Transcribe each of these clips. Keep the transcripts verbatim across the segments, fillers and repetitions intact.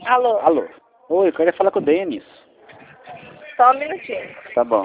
Alô? Alô? Oi, eu queria falar com o Denis. Só um minutinho. Tá bom.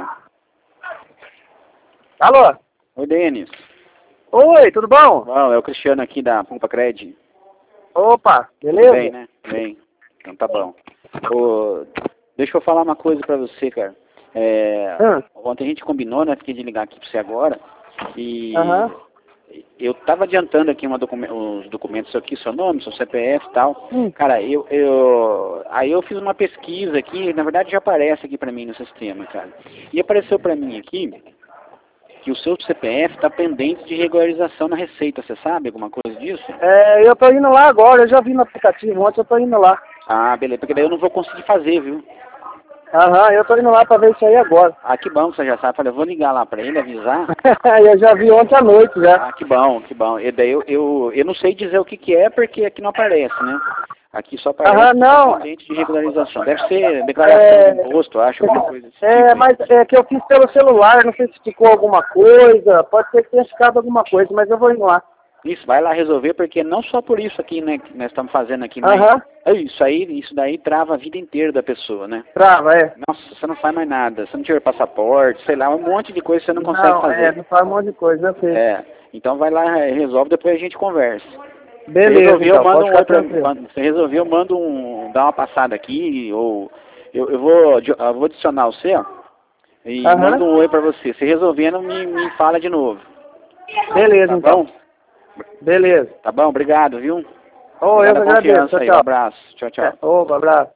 Alô? Oi, Denis. Oi, tudo bom? Bom, é o Cristiano aqui da Pumpa Cred. Opa, Tudo beleza? bem, né? Bem. Então tá bom. Ô, deixa eu falar uma coisa pra você, cara. É, Hum. Ontem a gente combinou, né? Fiquei de ligar aqui pra você agora. E Aham. eu tava adiantando aqui uma docu os documentos aqui, seu nome, seu C P F e tal. Hum. Cara, eu, eu... Aí eu fiz uma pesquisa aqui, na verdade já aparece aqui pra mim no sistema, cara. E apareceu pra mim aqui que o seu C P F está pendente de regularização na Receita. Você sabe alguma coisa disso? É, eu tô indo lá agora, eu já vi no aplicativo ontem, eu tô indo lá. Ah, beleza, porque daí eu não vou conseguir fazer, viu? Aham, eu tô indo lá pra ver isso aí agora. Ah, que bom que você já sabe. Falei, eu vou ligar lá pra ele, avisar. Eu já vi ontem à noite já. Ah, que bom, que bom. E daí eu, eu, eu não sei dizer o que que é, porque aqui não aparece, né? Aqui só aparece Aham, não. pendente de regularização. Deve ser declaração É, de imposto, eu acho, alguma coisa desse É, tipo aí. mas é que eu fiz pelo celular, não sei se ficou alguma coisa, pode ser que tenha ficado alguma coisa, mas eu vou indo lá. Isso, vai lá resolver, porque não só por isso aqui, né, que nós estamos fazendo aqui, mas Aham. é isso aí, isso daí trava a vida inteira da pessoa, né? Trava, é. Nossa, você não faz mais nada, você não tiver passaporte, sei lá, um monte de coisa que você não consegue Não, fazer. é, não faz um monte de coisa, eu sei. É, então vai lá, resolve, depois a gente conversa. Beleza, Você resolveu, então, manda pode um ficar oi pra, tranquilo. quando você resolveu, manda um, dá uma passada aqui, ou eu, eu vou, eu vou adicionar você, ó, e Aham. manda um oi pra você. Se resolvendo, me, me fala de novo. Beleza, Tá então. bom? Beleza. Tá bom, obrigado, viu? Oh, eu Obrigado que a agradeço. confiança Tchau, aí, um tchau. abraço. Tchau, tchau. É, opa, abraço.